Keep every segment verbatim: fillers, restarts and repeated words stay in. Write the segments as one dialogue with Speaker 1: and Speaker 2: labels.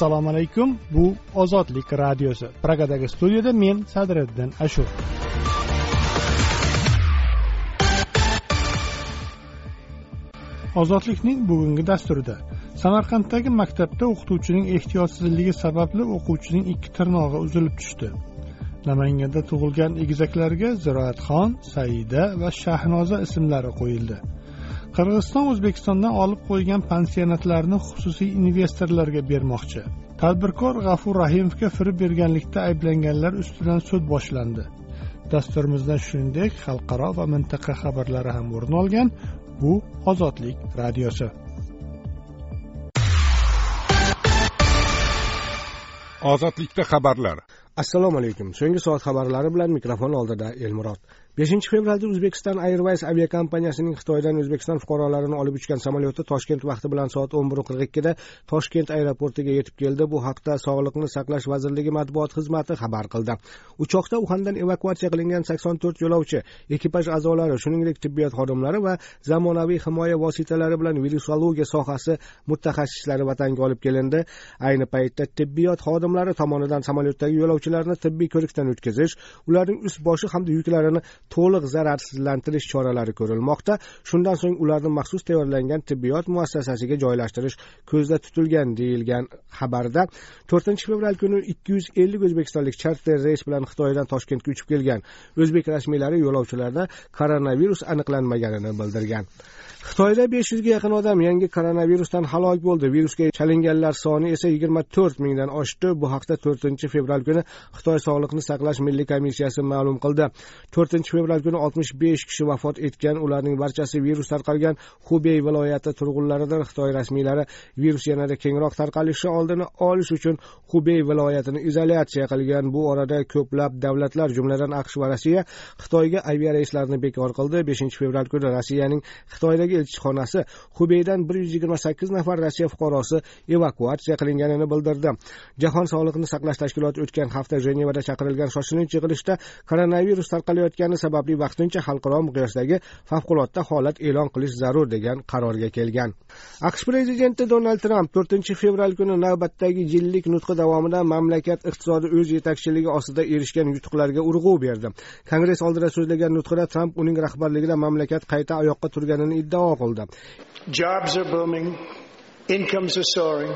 Speaker 1: Assalomu alaykum. Bu Ozodlik radiosi. Pragadagi studiyada men Sadriddin Ashur. Ozodlikning bugungi dasturida Samarqanddagi maktabda o'qituvchining ehtiyotsizligi sababli o'quvchining ikki tirnog'i uzilib tushdi. Namanganda tug'ilgan egizaklarga Ziroatxon, Saida va Shahnoza ismlari qo'yildi. Qirg'iziston O'zbekistondan olib qo'ygan pansionatlarni xususiy investorlarga bermoqchi. Tadbirkor G'afur Rahimovga firib berganlikda ayblanganlar ustidan sud boshlandi. Dasturimizda shuningdek xalqaro va mintaqa xabarlari ham o'rin olgan. Bu Ozodlik radiosi.
Speaker 2: Ozodlikda xabarlar.
Speaker 3: Assalomu alaykum. So'nggi soat xabarlari bilan mikrofon oldida Elmurod. beshinchi fevralda Uzbekistan Airways aviakompaniyasining Xitoydan O'zbekiston fuqarolarini olib uchgan samolyoti Toshkent vaqti bilan soat o'n bir qirq ikkida Toshkent aeroportiga yetib keldi. Bu haqda Sog'liqni saqlash vazirligi matbuot xizmati xabar qildi. Uchoqda Uxandan evakuatsiya qilingan sakson to'rt yo'lovchi, ekipaj a'zolari, shuningdek tibbiyot xodimlari va zamonaviy himoya vositalari bilan virusologiya sohasi mutaxassislari vatanga olib kelindi. Ayni paytda tibbiyot xodimlari tomonidan samolyotdagi yo'lovchilarni tibbiy ko'rikdan o'tkazish, ularning ust-boshi hamda yuklarini to'liq zararsizlantirish choralari ko'rilmoqda. Shundan so'ng ularni maxsus tayyorlangan tibbiyot muassasasiga joylashtirish ko'zda tutilgan deyilgan xabarda. to'rtinchi fevral kuni ikki yuz ellik o'zbekistonlik charter reys bilan Xitoydan Toshkentga uchib kelgan o'zbek rasmiylari yo'lovchilarda koronavirus aniqlanmaganini bildirgan. Xitoyda besh yuzga yaqin odam yangi koronavirusdan halok bo'ldi. Virusga chalinganlar soni esa yigirma to'rt mingdan oshdi. Bu haqda to'rtinchi fevral kuni Xitoy Sog'liqni saqlash milliy komissiyasi ma'lum qildi. to'rtinchi fevral kuni oltmish besh kishi vafot etgan. Ularning barchasi virus tarqalgan Xubey viloyati turg'unlaridir. Xitoy rasmiylari virus yanada kengroq tarqalishi oldini olish uchun Xubey viloyatini izolyatsiya qilgan. Bu orada ko'plab davlatlar, jumladan AQSh va Rossiya Xitoyga aviareyslarni bekor qildi. beshinchi fevral kuni Rossiyaning Xitoydagi elchixonasi Xubeydan bir yuz yigirma sakkiz nafar Rossiya fuqarosi evakuatsiya qilinganini bildirdi. Jahon sog'liqni saqlash tashkiloti o'tgan hafta Jenevada chaqirilgan shoshilinch yig'ilishda koronavirus tarqalayotgani sababli vaqtincha xalqaro miqyosdagi favqulodda holat e'lon qilish zarur degan qarorga kelgan. AQSh prezidenti Donald Tramp to'rtinchi fevral kuni navbatdagi yillik nutqi davomida mamlakat iqtisodi o'z yetakchiligi ostida erishgan yutuqlarga urg'u berdi. Kongress oldida so'zlagan nutqida Tramp uning rahbarligida mamlakat qayta oyoqqa turganini iddao qildi.
Speaker 4: Jobs are booming, incomes are soaring,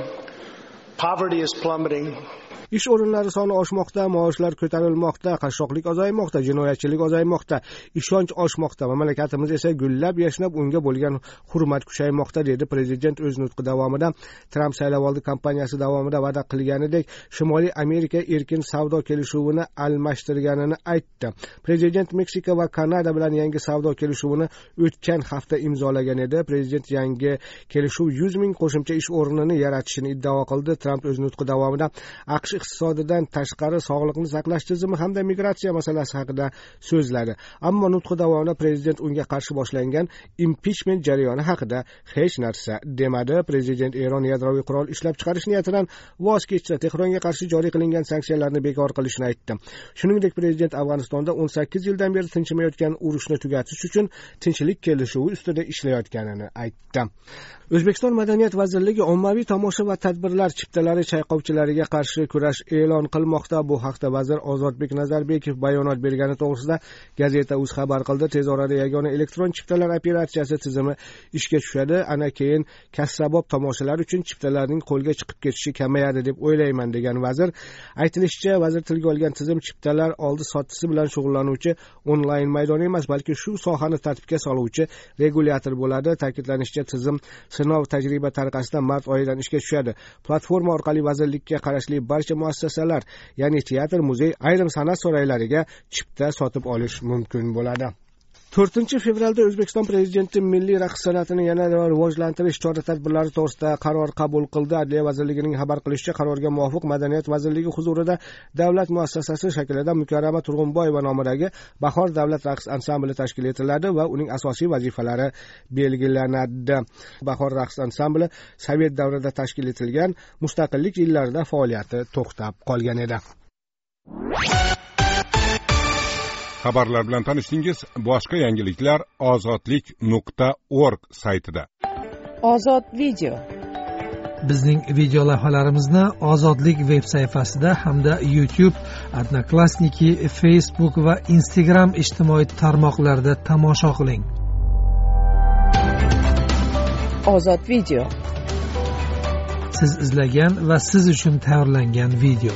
Speaker 4: poverty is plummeting.
Speaker 3: Ish o'rinlari soni oshmoqda, maoshlar ko'tarilmoqda, qashshoqlik ozaymoqda, jinoyatchilik ozaymoqda, ishonch oshmoqda. Mamlakatimiz esa gullab yashnab, unga bo'lgan hurmat kuchaymoqda dedi prezident o'z nutqi davomida. Tramp saylovoldi kampaniyasi davomida va'da qilganidek Shimoliy Amerika erkin savdo kelishuvini almashtirganini aytdi. Prezident Meksika va Kanada bilan yangi savdo kelishuvini o'tgan hafta imzolagan edi. Prezident yangi kelishuv yuz ming qo'shimcha ish o'rnini yaratishini iddao qildi. Tramp o'z nutqi davomida AQSh iqtisodidan tashqari sog'liqni saqlash tizimi hamda migratsiya masalasi haqida so'zladi. Ammo nutqi davomida prezident unga qarshi boshlangan impichment jarayoni haqida hech narsa demadi. Prezident Eron yadroviy qurol ishlab chiqarish niyatidan voz kechsa, Tehronga qarshi joriy qilingan sanksiyalarni bekor qilishini aytdi. Shuningdek, prezident Afg'onistonda o'n sakkiz yildan beri tinchimayotgan urushni tugatish uchun tinchlik kelishuvi ustida ishlayotganini aytdi. O'zbekiston Madaniyat vazirligi ommaviy tomosha va tadbirlar chiptalari chayqovchilariga qarshi kurash e'lon qilmoqda. Bu haqda vazir Ozodbek Nazarbekov bayonot bergani to'g'risida Gazeta uz xabar qildi. Tez orada yagona elektron chiptalar operatsiyasi tizimi ishga tushadi. Ana keyin kassabob tomoshalar uchun chiptalarning qo'lga chiqib ketishi kamayadi deb o'ylayman degan vazir. Aytilishicha, vazir tilga olgan tizim chiptalar oldi-sotdisi bilan shug'ullanuvchi onlayn maydon emas, balki shu sohani tartibga soluvchi regulyator bo'ladi. Ta'kidlanishicha, tizim sinov tajriba tariqasida mart oyidan ishga tushadi. Platforma orqali vazirlikka qarashli barcha muassasalar, ya'ni teatr, muzey, ayrim san'at saroylariga chipta sotib olish mumkin bo'ladi. to'rtinchi fevralda O'zbekiston prezidenti milliy raqs san'atini yanada rivojlantirish chora-tadbirlari to'g'risida qaror qabul qildi. Adliya vazirligining xabar qilishicha, qarorga muvofiq Madaniyat vazirligi huzurida davlat muassasasi shaklida Mukarrama Turg'unboyeva nomidagi Bahor davlat raqs ansambli tashkil etiladi va uning asosiy vazifalari belgilanadi. Bahor raqs ansambli Sovet davrida tashkil etilgan, mustaqillik yillarida faoliyati to'xtab qolgan edi.
Speaker 2: Xabarlar bilan tanishdingiz. Boshqa yangiliklar ozodlik nuqta org saytida.
Speaker 5: Ozod video. Bizning video lavhalarimizni Ozodlik veb sayfasida hamda YouTube, Odnoklassniki, Facebook va Instagram ijtimoiy tarmoqlarida tomosha qiling.
Speaker 6: Ozod video.
Speaker 5: Siz izlagan va siz uchun tayyorlangan video.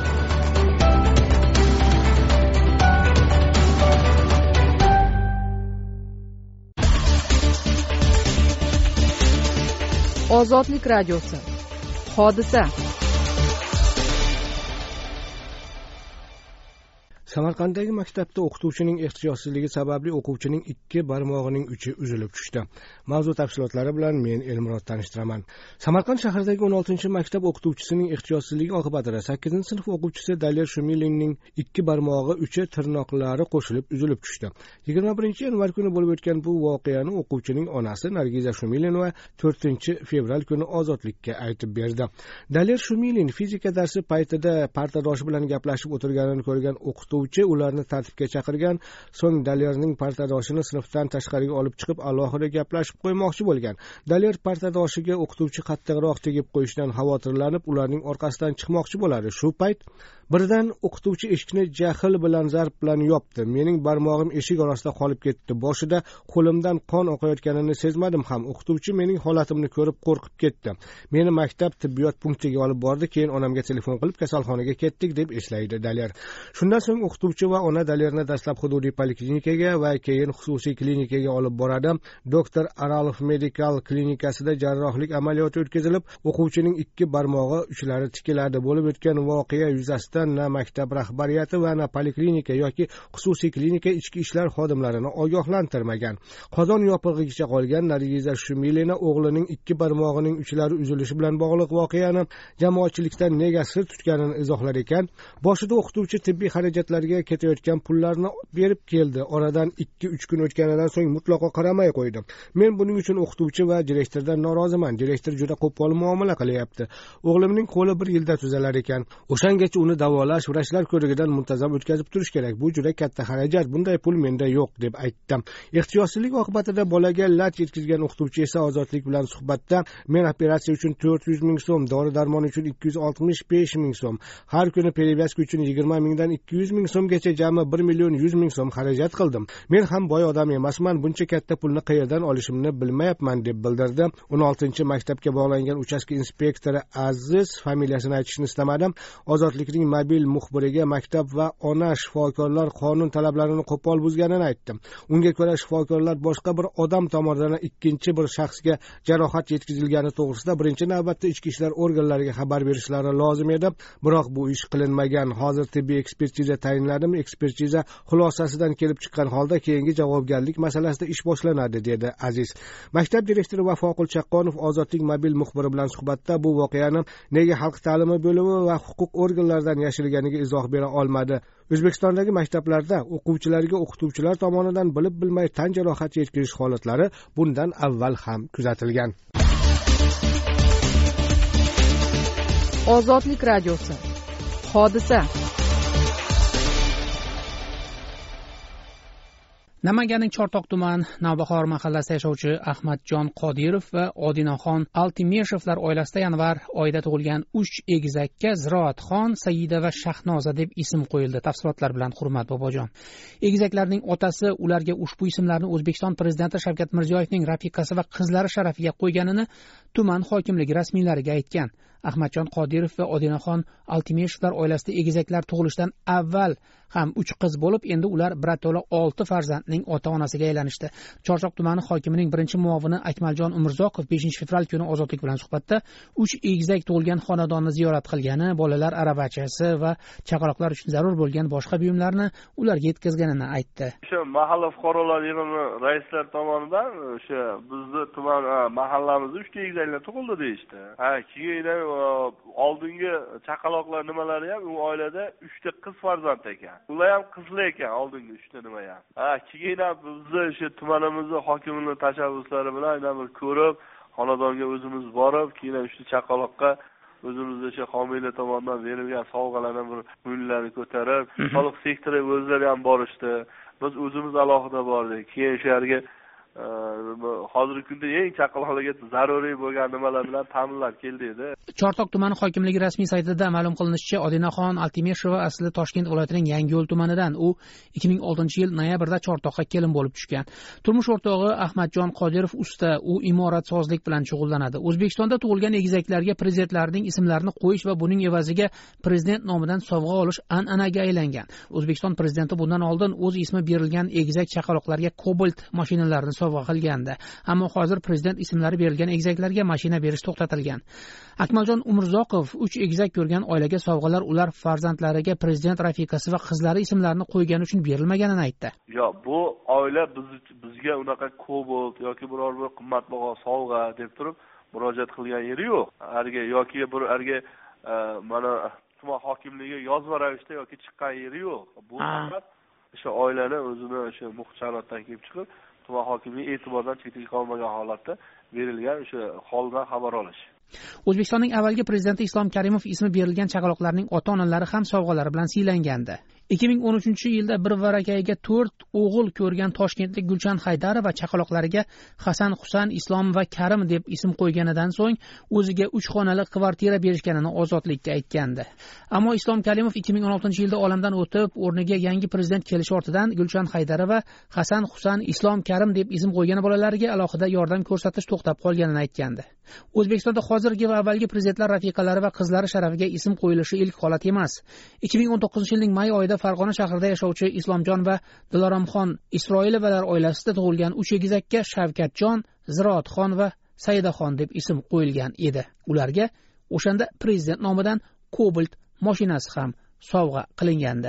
Speaker 6: Ozodlik radiosi. Hodisa.
Speaker 3: Samarqanddagi maktabda o'qituvchining ehtiyotsizligi sababli o'quvchining ikki barmog'ining uchi uzilib tushdi. Mavzu tafsilotlari bilan men Elmurod tanishtiraman. Samarqand shahridagi o'n oltinchi maktab o'qituvchisining ehtiyotsizligi oqibatida sakkizinchi sinf o'quvchisi Daler Shumilinning ikki barmog'i uchi tirnoqlari qo'shilib uzilib tushdi. yigirma birinchi yanvar kuni bo'lib o'tgan bu voqeani o'quvchining onasi Nargiza Shumilinova to'rtinchi fevral kuni Ozodlikka aytib berdi. Daler Shumilin fizika darsi paytida partadoshi bilan gaplashib o'tirganini ko'rgan o'qituvchi ularni tartibga chaqirgan, so'ng Dalerning partadoshini sinfdan tashqariga olib chiqib alohida gaplashib qo'ymoqchi bo'lgan. Daler partadoshiga o'qituvchi qattiqroq tegib qo'yishidan xavotirlanib, ularning orqasidan chiqmoqchi bo'ladi. Shu payt birdan o'qituvchi eshikni jahl bilan zarb bilan yopdi. Mening barmog'im eshik orasida qolib ketdi. Boshida qo'limdan qon oqayotganini sezmadim ham. O'qituvchi mening holatimni ko'rib qo'rqib ketdi. Meni maktab tibbiyot punktiga olib bordi, keyin onamga telefon qilib kasalxonaga ketdik deb eslaydi Daler. Shundan so'ng o'qituvchi va ona Dalerni dastlab hududiy poliklinikaga va keyin xususiy klinikaga olib boradi. Doktor Aralov Medical klinikasida jarrohlik amaliyoti o'tkazilib, o'quvchining ikki barmog'i uchlari tikiladi. Bo'lib o'tgan voqea yuzasidan na maktab rahbariyati va na poliklinika yoki xususiy klinika ichki ishlar xodimlarini ogohlantirmagan. Qozon yopig'igacha qolgan Nargiza Shumilina o'g'lining ikki barmog'ining uchlari uzilishi bilan bog'liq voqeani jamoatchilikdan nega sir tutganini izohlar ekan. Boshida o'qituvchi tibbiy xarajatlarga ketayotgan pullarni berib keldi. Oradan ikki uch kun o'tganidan so'ng mutlaqo qaramay qo'ydi. Men buning uchun o'qituvchi va direktordan noroziman. Direktor juda qo'pol muomala qilyapti. O'g'limning qo'li bir yilda tuzalar ekan. O'shangacha uni davolash vrachlar ko'rigidan muntazam o'tkazib turish kerak. Bu juda katta xarajat. Bunday pul menda yo'q deb aytdim. Ehtiyotsizlik oqibatida bolaga lat yetkazgan o'qituvchi esa Ozodlik bilan suhbatda men operatsiya uchun to'rt yuz ming so'm, dori-darmon uchun ikki yuz oltmish besh ming so'm, har kuni perevazka uchun yigirma mingdan ikki yuz ming so'mgacha jami bir million yuz ming so'm xarajat qildim. Men ham boy odam emasman, buncha katta pulni qayerdan olishimni bilmayapman deb bildirdi. o'n oltinchi maktabga bog'langan uchastka inspektori Aziz familiyasini aytishni istamadim. Ozodlikning mobil muxbiriga maktab va ona shifokorlar qonun talablarini qo'pol buzganini aytdim. Unga ko'ra shifokorlar boshqa bir odam tomonidan ikkinchi bir shaxsga jarohat yetkazilgani to'g'risida birinchi navbatda ichki ishlar organlariga xabar berishlari lozim edi. Biroq bu ish qilinmagan. Hozir tibbiy ekspertiza tayinladimi? Ekspertiza xulosasidan kelib chiqqan holda keyingi javobgarlik masalasida ish boshlanadi, dedi Aziz. Maktab direktori Vafoqul Chaqqonov Ozodlik mobil muxbiri bilan suhbatda bu voqeani nega xalq ta'limi bo'limi va huquq organlaridan yashirganiga izoh bera olmadi. O'zbekistondagi maktablarda o'quvchilarga o'qituvchilar tomonidan bilib bilmay tan jarohati yetkazish holatlari bundan avval ham kuzatilgan.
Speaker 6: Ozodlik radiosi. Hodisa.
Speaker 7: Namanganning Chortoq tuman Navbahor mahallasida yashovchi Ahmadjon Qodirov va Odinaxon Altimeshevlar oilasida yanvar oyida tug'ilgan uch egizakka Ziroatxon, Saida va Shahnoza deb ism qo'yildi. Tafsilotlar bilan Hurmat Bobojon. Egizaklarning otasi ularga ushbu ismlarni O'zbekiston prezidenti Shavkat Mirziyoyevning rafiqasi va qizlari sharafiga qo'yganini tuman hokimligi rasmiylariga aytgan. Ahmadjon Qodirov va Odinaxon Altimeshevlar oilasida egizaklar tug'ilishidan avval ham uch qiz bo'lib, endi ular birato'la olti farzandning ota-onasiga aylanishdi. Chortoq tumani hokimining birinchi muovini Akmaljon Umurzoqov beshinchi fevral kuni Ozodlik bilan suhbatda uch egizak tug'ilgan xonadonni ziyorat qilgani, bolalar aravachasi va chaqaloqlar uchun zarur bo'lgan boshqa buyumlarni ularga yetkazganini aytdi.
Speaker 8: O'sha mahalla fuqarolar yig'ini raislar tomonidan o'sha bizni tuman mahallamizda uchta egizaklar tug'ildi deyishdi. Ha, keyin oldingi chaqaloqlar nimalari ham u oilada uchta qiz farzand ekan. Ular ham qizlar ekan, oldingi uchta nima ham. Ha, keyin ham bizni o'sha tumanimizning hokimining tashabbuslari bilan aynan bir ko'rib, xonadonga o'zimiz borib, keyin uchta chaqaloqqa o'zimizda o'sha homiylar tomonidan berilgan sovg'alarni bir o'yinlarni ko'tarib, soliq sektori o'zlari ham borishdi. Biz o'zimiz alohida bordik. Keyin o'sha yerga hozirgi kunda eng chaqaloqlarga zaruriy bo'lgan nimalar bilan ta'minlab keldi edi.
Speaker 7: Chortoq tumani hokimligi rasmiy saytida ma'lum qilinishicha, Odinaxon Altimeshova asli Toshkent viloyatining Yangiyo'l tumanidan. U ikki ming oltinchi yil noyabrda Chortoqqa kelin bo'lib tushgan. Turmush o'rtog'i Ahmadjon Qodirov usta, u imoratsozlik bilan shug'ullanadi. O'zbekistonda tug'ilgan egizaklarga prezidentlarning ismlarini qo'yish va buning evaziga prezident nomidan sovg'a olish an'anaga aylangan. O'zbekiston prezidenti bundan oldin o'z ismi berilgan egizak chaqaloqlarga Cobalt mashinalarini sovg'a qilgandi. Ammo hozir prezident ismlari berilgan egizaklarga mashina berish to'xtatilgan. Akmaljon Umurzoqov uch egizak ko'rgan oilaga sovg'alar ular farzandlariga prezident rafiqasi va qizlari ismlarini qo'ygani uchun berilmaganini aytdi.
Speaker 8: Yo'q, bu oila biz bizga unaqa Cobalt yoki biror bir qimmatbaho sovg'a deb turib murojaat qilgan yeri yo'q. Arga yoki bir arga mana tuman hokimligi yozma ravishda yoki chiqqan yeri yo'q. Bu faqat o'sha oilani o'zini o'sha muhtaratdan kelib chiqib tuman hokimligi e'tibordan chetga qolmagan holatda berilgan o'sha holdan xabar olish.
Speaker 7: O'zbekistonning avvalgi prezidenti Islom Karimov ismi berilgan chaqaloqlarning ota-onalari ham sovg'alar bilan siylangandi. ikki ming o'n uchinchi yilda bir varakayiga to'rt o'g'il ko'rgan toshkentlik Gulchan Haydarova chaqaloqlariga Hasan, Husan, Islom va Karim deb ism qo'yganidan so'ng o'ziga uch xonali kvartira berishganini Ozodlikka aytgandi. Ammo Islom Karimov ikki ming o'n oltinchi yilda olamdan o'tib, o'rniga yangi prezident kelishi ortidan Gulchan Haydarova Hasan, Husan, Islom, Karim deb ism qo'ygan bolalariga alohida yordam ko'rsatish to'xtab qolganini aytgandi. O'zbekistonda hozirgi va avvalgi prezidentlar rafiqalari va qizlari sharafiga ism qo'yilishi ilk holat emas. ikki ming o'n to'qqizinchi yilning may oyida Farg'ona shahrida yashovchi Islomjon va Diloromxon Isroilovalar oilasida tug'ilgan uch egizakka Shavkatjon, Ziroatxon va Saidaxon deb ism qo'yilgan edi. Ularga o'shanda prezident nomidan Cobalt mashinasi ham sovg'a qilingandi.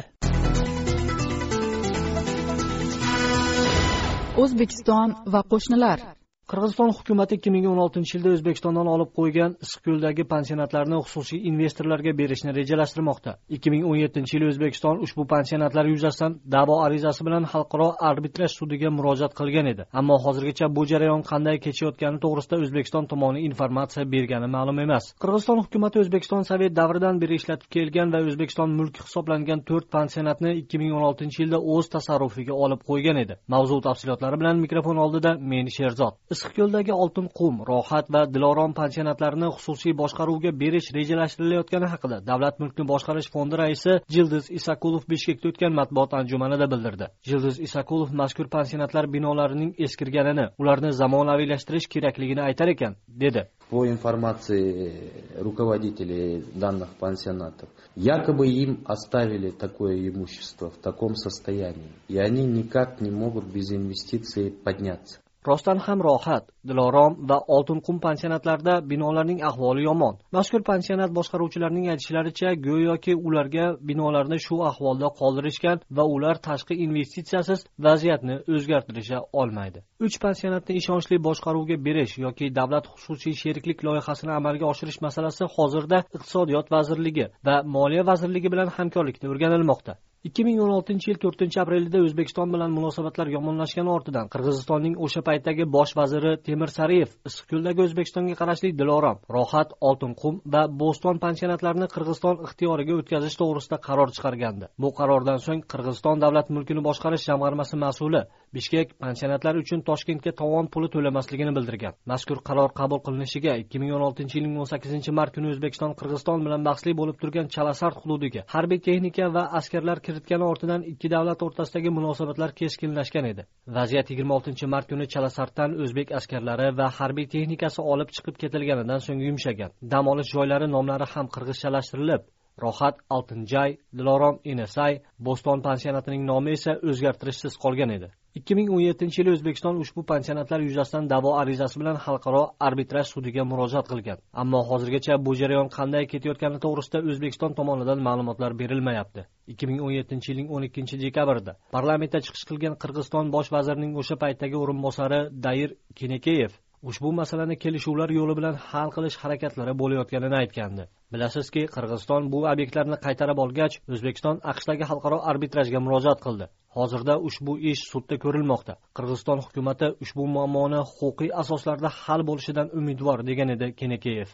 Speaker 6: O'zbekiston va qo'shnilar.
Speaker 9: Qirg'iziston hukumati ikki ming o'n oltinchi yilda O'zbekistondan olib qo'ygan Issiqko'ldagi pansionatlarni xususiy investorlarga berishni rejalashtirmoqda. ikki ming o'n yettinchi yil O'zbekiston ushbu pansionatlar yuzasidan da'vo arizasi bilan xalqaro arbitraj sudiga murojaat qilgan edi. Ammo hozirgacha bu jarayon qanday kechayotgani to'g'risida O'zbekiston tomoni informatsiya bergani ma'lum emas. Qirg'iziston hukumati O'zbekiston Sovet davridan beri ishlatib kelgan va O'zbekiston mulki hisoblangan to'rt pansionatni ikki ming o'n oltinchi yilda o'z tasarrufiga olib qo'ygan edi. Mavzu tafsilotlari bilan mikrofon oldida men Sherzod. Issiqko'ldagi Oltin qum, Rohat va Dilorom pansionatlarini xususiy boshqaruvga berish rejalashtirilayotgani haqida Davlat mulkni boshqarish fondi raisi Jildiz Isakulov Bishkekda o'tgan matbuot anjumanida bildirdi. Jildiz Isakulov mazkur pansionatlar binolarining eskirganini, ularni zamonaviylashtirish kerakligini aytar ekan, dedi.
Speaker 10: По информации руководителей данных пансионатов, якобы им оставили такое имущество в таком состоянии, и они никак не могут без инвестиций подняться.
Speaker 9: Rostdan ham Rohat, Dilorom va Oltin qum pansionatlarida binolarning ahvoli yomon. Mazkur pansionat boshqaruvchilarining aytishlaricha, go'yoki ularga binolarni shu ahvolda qoldirishgan va ular tashqi investitsiyasiz vaziyatni o'zgartirisha olmaydi. uch pansionatni ishonchli boshqaruvga berish yoki davlat xususiy sheriklik loyihasini amalga oshirish masalasi hozirda Iqtisodiyot vazirligi va Moliya vazirligi bilan hamkorlikda o'rganilmoqda. ikki ming o'n oltinchi yil to'rtinchi aprelda O'zbekiston bilan munosabatlar yomonlashgani ortidan Qirg'izistonning o'sha paytdagi bosh vaziri Temir Sariyev Issiqko'ldagi O'zbekistonga qarashli Dilorom, Rohat, Oltin qum va Bo'ston pansionatlarini Qirg'iziston ixtiyoriga o'tkazish to'g'risida qaror chiqargandi. Bu qarordan so'ng Qirg'iziston davlat mulkini boshqarish jamg'armasi mas'uli Bishkek pansionatlar uchun Toshkentga tovon puli to'lamasligini bildirgan. Mazkur qaror qabul qilinishiga ikki ming o'n oltinchi yilning o'n sakkizinchi mart kuni O'zbekiston Qirg'iziston bilan bahsli bo'lib turgan Chalasart hududiga harbiy texnika va askarlar kiritgani ortidan ikki davlat o'rtasidagi munosabatlar keskinlashgan edi. Vaziyat yigirma oltinchi mart kuni Chalasartdan o'zbek askarlari va harbiy texnikasi olib chiqib ketilganidan so'ng yumshagan. Dam olish joylari nomlari ham qirg'izchalashtirilib, Rohat Altinjay, Dilorom Enesay, Bo'ston pansionatining nomi esa o'zgartirishsiz qolgan edi. ikki ming o'n yettinchi yil O'zbekiston ushbu pansionatlar yuzasidan da'vo arizasi bilan xalqaro arbitraj sudiga murojaat qilgan. Ammo hozirgacha bu jarayon qanday ketayotgani to'g'risida O'zbekiston tomonidan ma'lumotlar berilmayapti. ikki ming o'n yettinchi yilning o'n ikkinchi dekabrida parlamentda chiqish qilgan Qirg'iziston bosh vazirining o'sha paytdagi o'rinbosari Dair Kenekeyev ushbu masalani kelishuvlar yo'li bilan hal qilish harakatlari bo'layotganini aytgandi. Bilasizki, Qirg'iziston bu obyektlarni qaytarib olgach, O'zbekiston AQShdagi xalqaro arbitrajga murojaat qildi. Hozirda ushbu ish sudda ko'rilmoqda. Qirg'iziston hukumati ushbu muammoni huquqiy asoslarda hal bo'lishidan umidvor, degan edi Kenekeyev.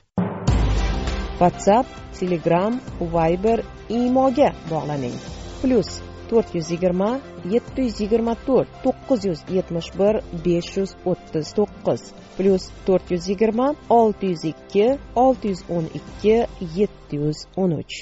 Speaker 6: WhatsApp, Telegram, Viber, Imoga bog'laning. Plus
Speaker 11: to'rt yuz yigirma yetti yuz yigirma to'rt to'qqiz yuz yetmish bir besh yuz o'ttiz to'qqiz plyus to'rt yuz yigirma olti yuz ikki olti yuz o'n ikki yetti yuz o'n uch.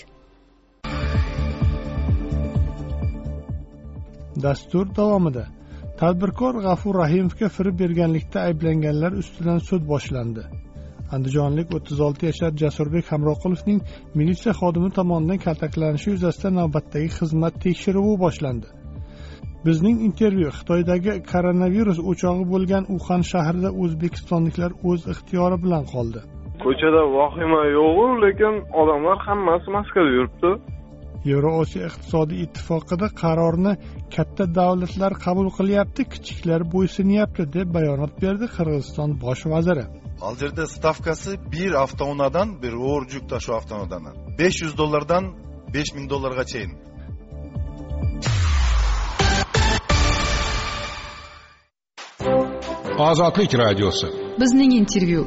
Speaker 1: Dastur davomida tadbirkor G'afur Rahimovga firib berganlikda ayblanganlar ustidan sud boshlandi. Andijonlik o'ttiz olti yashar Jasurbek Hamroqulovning militsiya xodimi tomonidan kaltaklanishi yuzasidan navbatdagi xizmat tekshiruvi boshlandi. Bizning intervyu Xitoydagi koronavirus o'chog'i bo'lgan Uxan shahrida o'zbekistonliklar o'z ixtiyori bilan qoldi.
Speaker 12: Ko'chada vahima yo'q, lekin odamlar hammasi maskada yuribdi.
Speaker 1: Yevrosiyo iqtisodiy ittifoqida qarorni katta davlatlar qabul qilyapti, kichiklar bo'ysunyapti deb bayonot berdi Qirg'iziston bosh vaziri.
Speaker 13: Aljerda stavkasi bir avtounadan bir o'rjuk tashu avtounadan besh yuz dollardan besh ming dollarga chayin.
Speaker 2: Ozodlik radiosi.
Speaker 6: Bizning intervyu.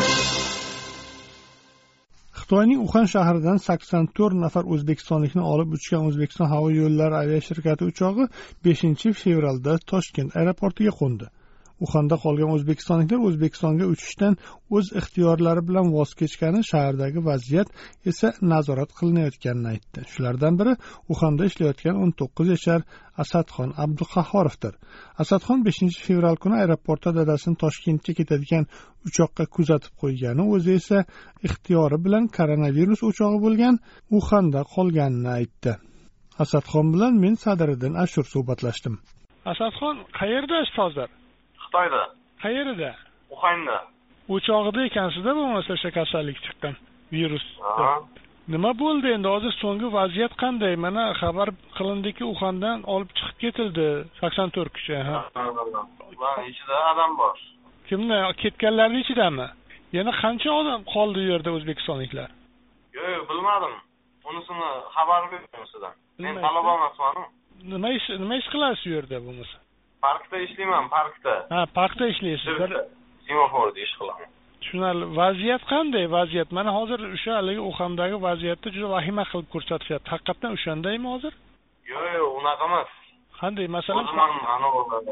Speaker 1: Xitoyning Uxan shahridan sakson to'rt nafar o'zbekistonlikni olib uchgan O'zbekiston havo yo'llari aviashirkati uchog'i beshinchi fevralda Toshkent aeroportiga qo'ndi. Uxanda qolgan o'zbekistonliklar O'zbekistonga uchishdan o'z ixtiyorlari bilan voz kechgani, shahardagi vaziyat esa nazorat qilinayotganini aytdi. Shulardan biri Uxanda ishlayotgan o'n to'qqiz yashar Asadxon Abduqahhorovdir. Asadxon beshinchi fevral kuni aeroportda dadasini Toshkentga ketadigan uchoqqa kuzatib qo'ygani, o'zi esa ixtiyori bilan koronavirus o'chog'i bo'lgan Uxanda qolganini aytdi. Asadxon bilan men Sadiriddin Ashur suhbatlashdim. Asadxon, qayerdasiz hozir?
Speaker 12: Xitoyda.
Speaker 1: Qayerda?
Speaker 12: Uxanda.
Speaker 1: O'chog'ida ekansizda bo'lmasa o'sha kasallik chiqqan, virus. Nima bo'ldi endi? Hozir so'nggi vaziyat qanday? Mana xabar qilindiki, Uxandan olib chiqib ketildi sakson to'rt kishi. Ha.
Speaker 12: Ular ichida odam bor.
Speaker 1: Kimni? Ketganlarning ichidami? Yana qancha odam qoldi u yerda o'zbekistonliklar?
Speaker 12: Yo'q, bilmadim. Unisini xabar berdim sizdan. Men talaba emasman.
Speaker 1: Nima ish, nima ish qilasiz u yerda bo'lmasa?
Speaker 12: Parkda ishlayman, parkda.
Speaker 1: Ha, parkda ishlaysiz.
Speaker 12: Semaforda ish qilaman.
Speaker 1: Tushunarli. Vaziyat qanday vaziyat? Mana hozir o'sha haligi Uxandagi vaziyatni juda vahima qilib ko'rsatishyapti. Haqiqatan o'shandaymi hozir?
Speaker 12: Yo'q, yo'q, unaqa emas.
Speaker 1: Qanday, masalan?
Speaker 12: O'zim ana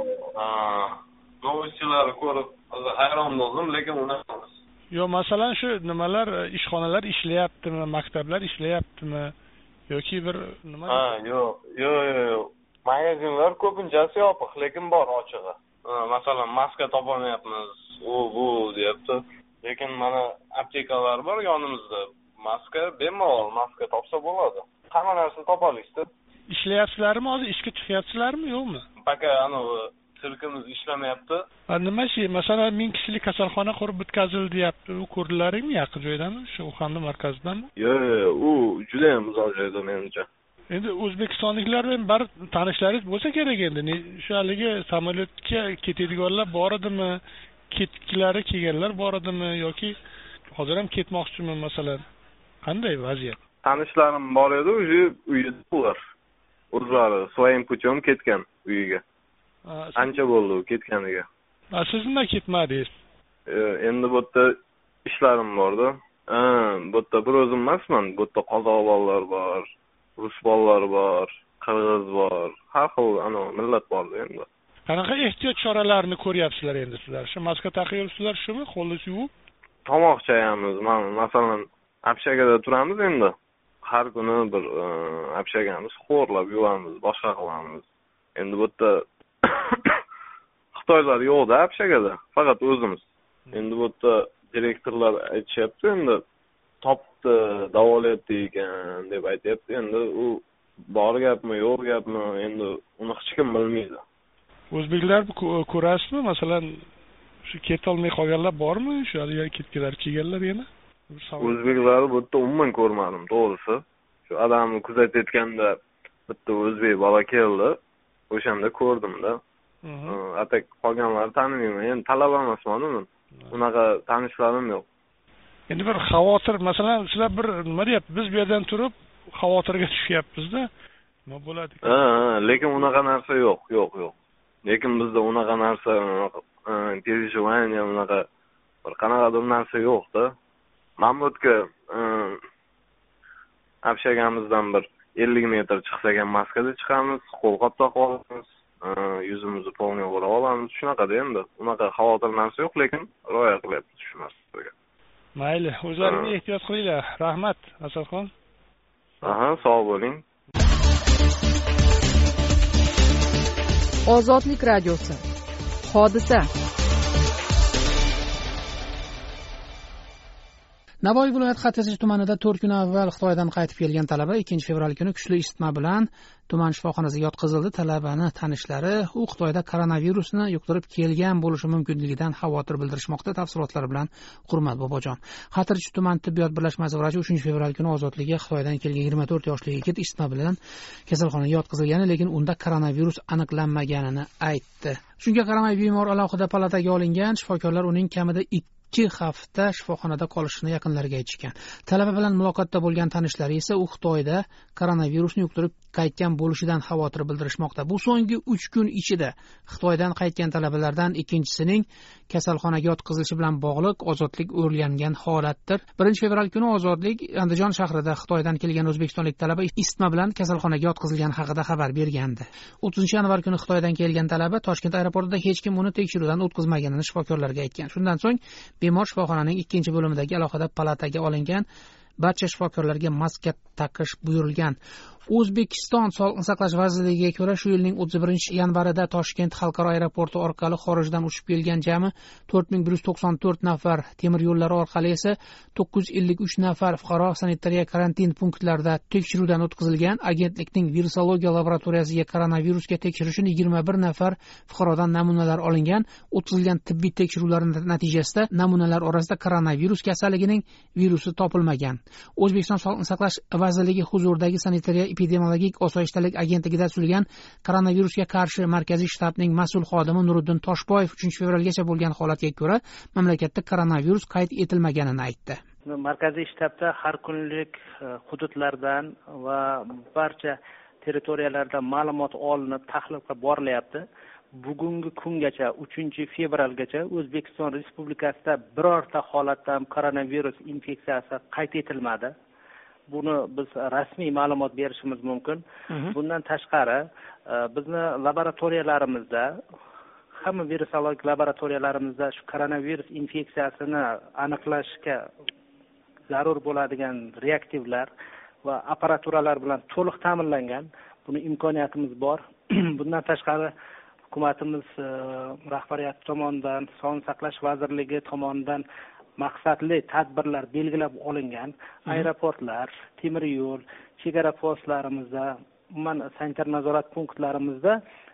Speaker 12: novostchilarni ko'rib hayron bo'ldim, lekin unaqa emas.
Speaker 1: Yo'q, masalan shu nimalar, ishxonalar ishlayaptimi, maktablar ishlayaptimi yoki bir nima?
Speaker 12: Ha, yo'q, yo'q, yo'q. Magazinlar ko'pinchasi yopiq, lekin bor ochig'i. Masalan, maska topolmayapmiz, u bu deyapti. Lekin mana aptekalar bor yonimizda. Maska bemalol maska topsa bo'ladi. Hamma narsani topolishdi.
Speaker 1: Ishlayapsizlarmi hozir? Ishga chiqyapsizlarmi, yo'qmi?
Speaker 12: Paka ana sirkimiz ishlamayapti.
Speaker 1: Ha, nima ish? Masalan, ming kishilik kasalxona qurib bitkazildi deyapti. U ko'rdilaringmi yaqin joydami? Shu Uxanda markazidami?
Speaker 12: Yo'q, yo'q, u juda ham uzoq joyda menimcha.
Speaker 1: Endi o'zbekistonliklarning bari tanishlaringiz bo'lsa kerak endi. Shu haligi samolyotga ketadiganlar bor edimi? Ketgilari kelganlar bor edimi yoki hozir ham ketmoqchimi masalan? Qanday vaziyat?
Speaker 12: Tanishlarim bor edi, o'sha uyda ular. O'zlari своим путем ketgan uyiga. Ancha bo'ldi ketganiga.
Speaker 1: Ha, siz nima ketmadingiz?
Speaker 12: Endi bu yerda ishlarim bor-da. Ha, bu yerda bir o'zim emasman, bu yerda qozoq bolalar bor. Rus bolalar bor, qirg'iz bor, har xil ana millat bor endi.
Speaker 1: Qanaqa ehtiyot choralarini ko'ryapsizlar endi sizlar? Shu maska taqib yuribsizlar, shumi? Qo'lni yuvib?
Speaker 12: Tomoq chayamiz. Mana masalan, общагada turamiz endi. Har kuni bir общагamiz xo'rlab yuvamiz, boshqa qilamiz. Endi bu yerda Xitoylar yo'q-da общагada, faqat o'zimiz. Endi bu yerda direktorlar aytishyapti endi topdi, davolayapti ekan deb aytyapti. Endi u bor gapmi, yo'q gapmi, endi uni hech kim bilmaydi.
Speaker 1: O'zbeklarni ko'rasizmi? Masalan, shu ketolmay qolganlar bormi? Shu yerga ketganlar, kelganlar yana?
Speaker 12: O'zbeklarni bu yerda umuman ko'rmadim, to'g'risi. Shu odamni kuzatayotganda bitta o'zbek bola keldi. O'shanda ko'rdim-da. Atak qolganlarni tanimayman. Endi talaba emasman men. Unaqa tanishlarim yo'q.
Speaker 1: Endi bir xavotir, masalan, sizlar bir nima deyapti? Biz bu yerdan turib xavotirga tushyapmiz-da. Nima bo'ladi?
Speaker 12: Ha, lekin unaqa narsa yo'q, yo'q, yo'q. Lekin bizda unaqa narsa, переживание unaqa bir qanaqadir narsa yo'q-da. Mamlutga общаgamizdan bir ellik metr chiqsak ham maskada chiqamiz, qo'lqop taqib olamiz, yuzimizni polniy o'rab olamiz. Shunaqada endi. Unaqa xavotir narsa yo'q, lekin rioya qilyapmiz shu narsaga.
Speaker 1: Mayli, o'zlaringiz ehtiyot qilinglar. Rahmat, Asadxon.
Speaker 12: Aha, sog' bo'ling.
Speaker 6: Ozodlik radiosi. Hodisa.
Speaker 7: Navoiy viloyati Xatirchi tumanida to'rt kun avval Xitoydan qaytib kelgan talaba ikkinchi fevral kuni kuchli isitma bilan tuman shifoxonasiga yotqizildi. Talabani tanishlari u Xitoyda koronavirusni yuqtirib kelgan bo'lishi mumkinligidan xavotir bildirishmoqda. Tafsilotlar bilan Hurmat Bobojon. Xatirchi tuman tibbiyot birlashmasi vrachi uchinchi fevral kuni ozodlikka Xitoydan kelgan yigirma to'rt yoshli yigit isitma bilan kasalxonaga yotqizilgani, lekin unda koronavirus aniqlanmaganini aytdi. Shunga qaramay bemor alohida palataga olingan. Shifokorlar uning kamida ikki hafta shifoxonada qolishini yaqinlariga aytishgan. Talaba bilan muloqotda bo'lgan tanishlari esa u Xitoyda koronavirusni yuqtirib qaytgan bo'lishidan xavotir bildirishmoqda. Bu so'nggi uch kun ichida Xitoydan qaytgan talabalardan ikkinchisining kasalxonaga yotqizilishi bilan bog'liq ozodlik o'rgangan holatdir. birinchi fevral kuni ozodlik Andijon shahrida Xitoydan kelgan o'zbekistonlik talaba isitma bilan kasalxonaga yotqizilgani haqida xabar bergandi. o'ttizinchi yanvar kuni Xitoydan kelgan talaba Toshkent aeroportida hech kim uni tekshiruvdan o'tkazmaganini shifokorlarga aytgan. Shundan so'ng bemor shifoxonaning ikkinchi bo'limidagi alohida palataga olingan. Barcha shifokorlarga maska taqish buyurilgan. O'zbekiston Sog'liqni saqlash vazirligiga ko'ra, shu yilning o'ttiz birinchi yanvarida Toshkent xalqaro aeroporti orqali xorijdan uchib kelgan jami to'rt ming bir yuz to'qson to'rt nafar, temir yo'llari orqali esa to'qqiz yuz ellik uch nafar fuqaro sanitariya karantin punktlarida tekshiruvdan o'tkazilgan. Agentlikning virusologiya laboratoriyasiga koronavirusga tekshirish uchun yigirma bir nafar fuqarodan namunalar olingan. O'tkazilgan tibbiy tekshiruvlar natijasida namunalar orasida koronavirus kasalligining virusi topilmagan. O'zbekiston Sog'liqni saqlash vazirligi huzuridagi sanitariya epidemiologik osoyishtalik agentligida tuzilgan koronavirusga qarshi markaziy shtabning mas'ul xodimi Nuriddin Toshboyev uchinchi fevralgacha bo'lgan holatga ko'ra mamlakatda koronavirus qayd etilmaganini aytdi.
Speaker 14: Markaziy shtabda har kunlik hududlardan va barcha territoriyalardan ma'lumot olinib, tahlil qilib borilyapti. Bugungi kungacha uchinchi fevralgacha O'zbekiston Respublikasida birorta holatda ham koronavirus infeksiyasi qayd etilmadi. Buni biz rasmiy ma'lumot berishimiz mumkin. Bundan tashqari, bizni laboratoriyalarimizda, hamma virusologik laboratoriyalarimizda shu koronavirus infeksiyasini aniqlashga zarur bo'ladigan reaktivlar va apparaturalar bilan to'liq ta'minlangan. Buni imkoniyatimiz bor. Bundan tashqari, hukumatimiz rahbariyati tomonidan, Sog'liqni saqlash vazirligi tomonidan maqsadli tadbirlar belgilab olingan. Aeroportlar, temir yo'l, chegara postlarimizda, umuman sanitar nazorat punktlarimizda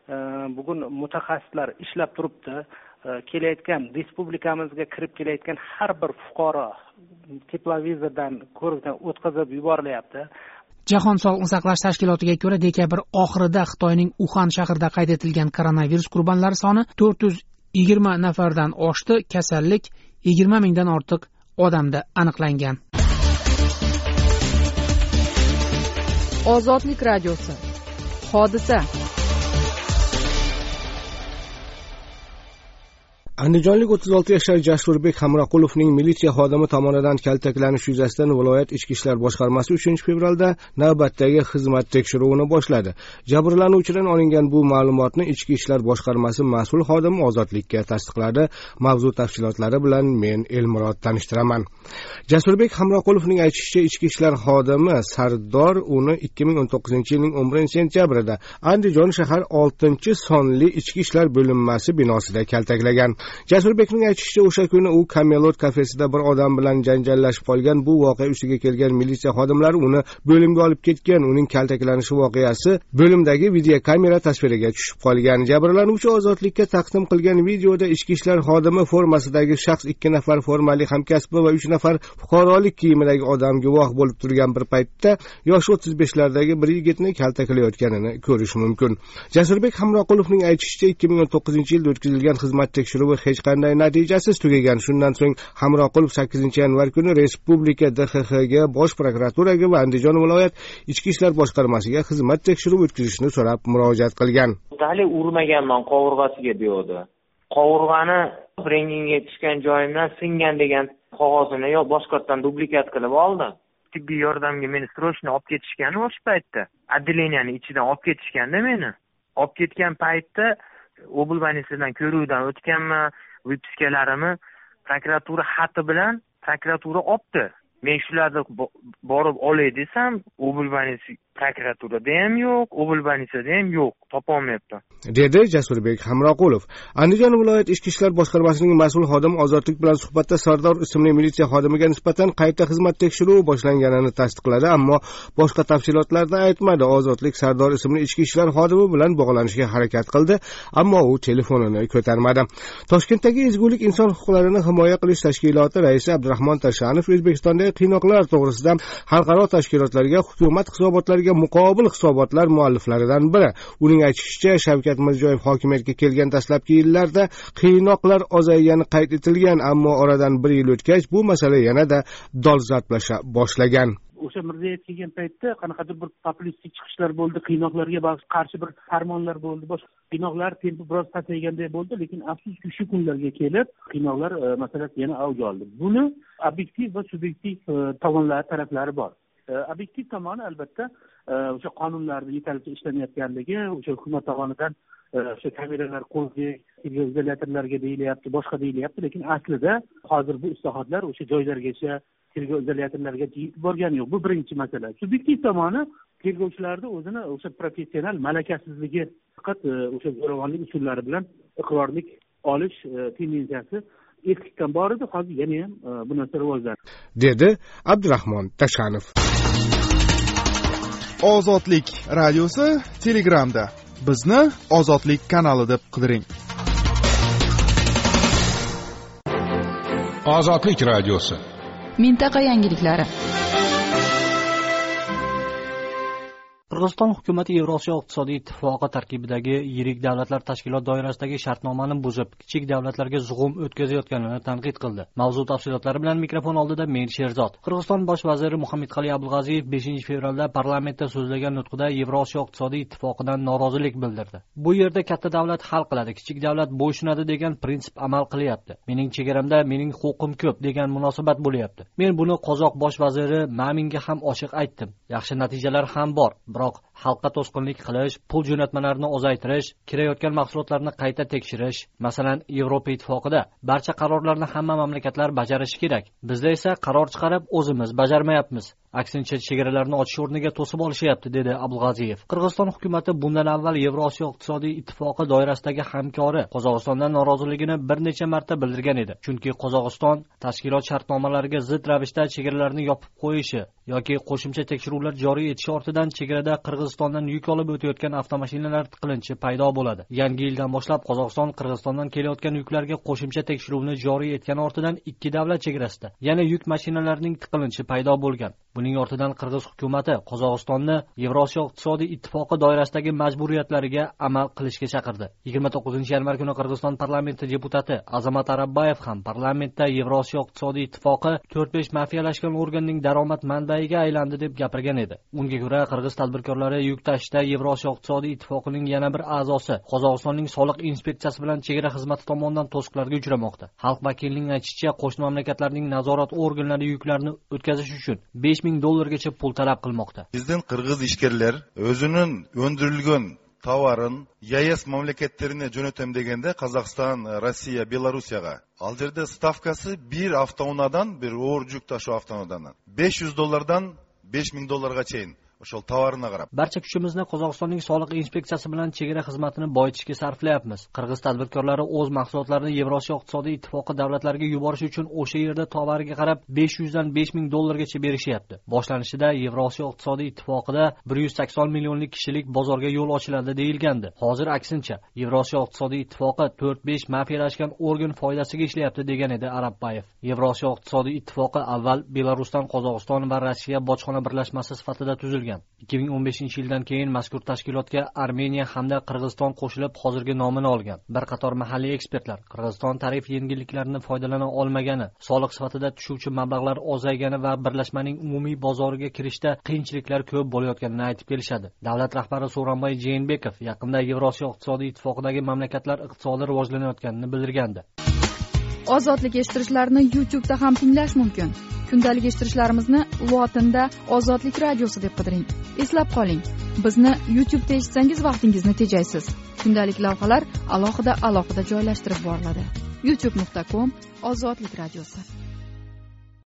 Speaker 14: bugun mutaxassislar ishlab turibdi. Kelayotgan respublikamizga kirib kelayotgan har bir fuqaro teplovizordan ko'rikdan o'tkazib yuborilyapti.
Speaker 7: Jahon Sog'liqni saqlash tashkilotiga ko'ra, dekabr oxirida Xitoyning Uxan shahrida qayd etilgan koronavirus qurbonlari soni to'rt yuz yigirma nafardan oshdi. Kasallik yigirma mingdan ortiq odamda aniqlangan.
Speaker 6: Ozodlik radiosi. Hodisa.
Speaker 3: Andijonlik o'ttiz olti yoshli Jasurbek Hamroqulovning militsiya xodimi tomonidan kaltaklanish yuzasidan viloyat ichki ishlar boshqarmasi uchinchi fevralda navbatdagi xizmat tekshiruvini boshladi. Jabrlanuvchidan olingan bu ma'lumotni ichki ishlar boshqarmasi mas'ul xodimi Ozodlikka tasdiqladi. Mavzu tafsilotlari bilan men Elmurod tanishtiraman. Jasurbek Hamroqulovning aytishicha, ichki ishlar xodimi Sardor uni ikki ming o'n to'qqizinchi yilning o'n birinchi sentyabrida Andijon shahar oltinchi sonli ichki ishlar bo'linmasi binosida kaltaklagan. Jasurbekning aytishicha, o'sha kuni u Kamelot kafesida bir odam bilan janjallashib qolgan. Bu voqea ustiga kelgan militsiya xodimlari uni bo'limga olib ketgan. Uning kaltaklanishi voqeasi bo'limdagi videokamera tasviriga tushib qolgan. Jabrlanuvchi Ozodlikka taqdim qilgan videoda ichki ishlar xodimi formasidagi shaxs ikki nafar formali hamkasbi va uch nafar fuqarolik kiyimidagi odam guvoh bo'lib turgan bir paytda yoshi o'ttiz beshlardagi bir yigitni kaltaklayotganini ko'rish mumkin. Jasurbek Hamroqulovning aytishicha, ikki ming o'n to'qqizinchi yilda o'tkazilgan xizmat tekshiruvi hech qanday natijasiz tugagan. Shundan so'ng Hamroqulov sakkizinchi yanvar kuni Respublika D X X ga, Bosh prokuraturaga va Andijon viloyat ichki ishlar boshqarmasiga xizmat tekshiruvi o'tkazishni so'rab murojaat qilgan.
Speaker 15: Hali urmaganman qovurg'asiga deydi. Qovurg'ani rengingga tushgan joyimdan singan degan qog'ozini yo boshqatdan dublikat qilib oldi. tibbiy yordamga meni srochniy olib ketishgani o'sha paytda. Отделениyaning ichidan olib ketishganda meni. Olib ketgan paytda oblbanisiyadan ko'ruvdan o'tganman, vypiskalarimni prokuratura xati bilan prokuratura olibdi. Men shularni borib olay desam, oblbanisiya prokuraturada ham yo'q, oblbanisiyada ham yo'q, topolmayapman,
Speaker 3: dedi Jasurbek Hamroqulov. Andijon viloyat ichki ishlar boshqarmasining mas'ul xodimi Ozodlik bilan suhbatda Sardor ismli militsiya xodimiga nisbatan qayta xizmat tekshiruvi boshlanganini tasdiqladi, ammo boshqa tafsilotlarni aytmadi. Ozodlik Sardor ismli ichki ishlar xodimi bilan bog'lanishga harakat qildi, ammo u telefonini ko'tarmadi. Toshkentdagi Ezgulik inson huquqlarini himoya qilish tashkiloti raisi Abdurahmon Tashanov O'zbekistondagi qiynoqlar to'g'risida xalqaro tashkilotlarga, hukumat hisobotlariga muqobil hisobotlar mualliflaridan biri. Uning aytishicha, Shavkat Mirziyoyev hokimiyatga kelgan dastlabki yillarda qiynoqlar ozaygani qayd etilgan, ammo oradan bir yil o'tgach bu masala yanada dolzarblasha boshlagan.
Speaker 16: O'sha Mirziyoyev kelgan paytda qanaqadir bir populistik chiqishlar bo'ldi, qiynoqlarga qarshi bir farmonlar bo'ldi, boshqa qiynoqlar tempi biroz pasayganday bo'ldi, lekin afsuski shu kunlarga kelib qiynoqlar masalasi yana avj oldi. Buni obyektiv va subyektiv tomonlar, taraflari bor. Obyektiv tomoni albatta o'sha qonunlarning yetarlicha ishlamayotganligi, o'sha hukumat tomonidan o'sha kameralar qo'yildi, izolyatorlarga deyilyapti, boshqa deyilyapti, lekin aslida hozir bu islohotlar o'sha joylargacha, tergov izolyatorlariga yetib borgani yo'q. Bu birinchi masala. Subyektiv tomoni tergovchilarning o'zini o'sha professional malakasizligi, faqat o'sha zo'ravonlik usullari bilan iqrorlik olish tendensiyasi eskidan bor edi, hozir yana ham bu narsa rivojlandi,
Speaker 3: dedi Abdurahmon Tashanov.
Speaker 17: Ozodlik radiosi Telegramda. Bizni Ozodlik kanali deb qidiring.
Speaker 2: Ozodlik radiosi.
Speaker 6: Mintaqa yangiliklari.
Speaker 9: Qirg'iziston hukumati Yevrosiyo iqtisodiy ittifoqi tarkibidagi yirik davlatlar tashkilot doirasidagi shartnomani buzib, kichik davlatlarga zug'um o'tkazayotganini tanqid qildi. Mavzu tafsilotlari bilan mikrofon oldida men Sherzod. Qirg'iziston bosh vaziri Muhammadqali Abulg'aziyev beshinchi fevralda parlamentda so'zlagan nutqida Yevrosiyo iqtisodiy ittifoqidan norozilik bildirdi. Bu yerda katta davlat hal qiladi, kichik davlat bo'ysunadi degan prinsip amal qilyapti. Mening chegaramda mening huquqim ko'p degan munosabat bo'lyapti. Men buni qozoq bosh vaziri Maminga ham ochiq aytdim. Yaxshi natijalar ham bor. Biroq xalqqa to'sqinlik qilish, pul jo'natmalarini ozaytirish, kirayotgan mahsulotlarni qayta tekshirish, masalan, Yevropa ittifoqida barcha qarorlarni hamma mamlakatlar bajarishi kerak. Bizda esa qaror chiqarib o'zimiz bajarmayapmiz. Aksincha chegaralarni ochish o'rniga to'sib olishyapti, dedi Abulg'aziyev. Qirg'iziston hukumati bundan avval Yevrosiyo iqtisodiy ittifoqi doirasidagi hamkori Qozog'istondan noroziligini bir necha marta bildirgan edi. Chunki Qozog'iston tashkilot shartnomalariga zid ravishda chegaralarni yopib qo'yishi yoki qo'shimcha tekshiruvlar joriy etishi ortidan chegarada Qirg'izistondan yuk olib o'tayotgan avtomashinalar tiqilinchi paydo bo'ladi. Yangi yildan boshlab Qozog'iston Qirg'izistondan kelayotgan yuklarga qo'shimcha tekshiruvni joriy etgani ortidan ikki davlat chegarasida yana yuk mashinalarining tiqilinchi paydo bo'lgan. Buning ortidan Qirg'iz hukumati Qozog'istonni Yevrosiyo iqtisodiy ittifoqi doirasidagi majburiyatlariga amal qilishga chaqirdi. yigirma to'qqizinchi yanvar kuni Qirg'iziston parlamenti deputati Azamat Arabbayev ham parlamentda Yevrosiyo iqtisodiy ittifoqi to'rt besh mafiyalashgan organning daromad manbaiga aylandi deb gapirgan edi. Unga ko'ra, Qirg'iz tadbirkorlari yuk tashishda Yevrosiyo iqtisodiy ittifoqining yana bir a'zosi Qozog'istonning soliq inspeksiyasi bilan chegara xizmati tomonidan to'siqlarga uchramoqda. Xalq vakilining aytishicha, qo'shni mamlakatlarning nazorat organlari yuklarni o'tkazish uchun besh ming dollargacha pul talab qilmoqda.
Speaker 13: Bizden Qirg'iz ishkerlar o'zining o'ndirilgan tovarın E E S mamlakatlarına jo'natam deganda Qozog'iston, Rossiya, Belorussiyaga. Al yerda stavkasi bir avtounadan, bir o'rjuk tashu avtounadan besh yuz dollardan besh ming dollarga chayin o'shal tovarına qarab.
Speaker 9: Barcha kuchimizni Qozog'istonning soliq inspeksiyasi bilan chegara xizmatini boyitishga sarflayapmiz. Qirg'iz tadbirkorlari o'z mahsulotlarini Yevrosiyo iqtisodiy ittifoqi davlatlariga yuborish uchun o'sha yerda tovariga qarab besh yuz dan besh ming dollargacha berishyapti. Boshlanishida Yevrosiyo iqtisodiy ittifoqida bir yuz sakson millionlik kishilik bozorga yo'l ochiladi deyilgandi. Hozir aksincha, Yevrosiyo iqtisodiy ittifoqi to'rt besh mafiyalashgan organ foydasiga ishlayapti, degan edi Arabbayev. Yevrosiyo iqtisodiy ittifoqi avval Belarusdan Qozog'iston va Rossiya bojxona birlashmasi sifatida tuzilgan. ikki ming o'n beshinchi yildan keyin mazkur tashkilotga Armeniya hamda Qirg'iziston qo'shilib hozirgi nomini olgan. Bir qator mahalliy ekspertlar Qirg'iziston tarif yengilliklaridan foydalana olmagani, soliq sifatida tushuvchi mablag'lar ozaygani va birlashmaning umumiy bozoriga kirishda qiyinchiliklar ko'p bo'layotganini aytib kelishadi. Davlat rahbari So'ronboy Jeenbekov yaqinda Yevrosiyo iqtisodiy ittifoqidagi mamlakatlar iqtisodi rivojlanayotganini bildirgandi.
Speaker 6: Ozodlik eshittirishlarini YouTube'da ham tinglash mumkin. kundalik eshittirishlarimizni lotinda ozodlik radiosi deb qidiring. Eslab qoling, bizni YouTube'da eshitsangiz vaqtingizni tejaysiz. Kundalik lavhalar alohida alohida joylashtirib boriladi. youtube nuqta com ozodlik radiosi.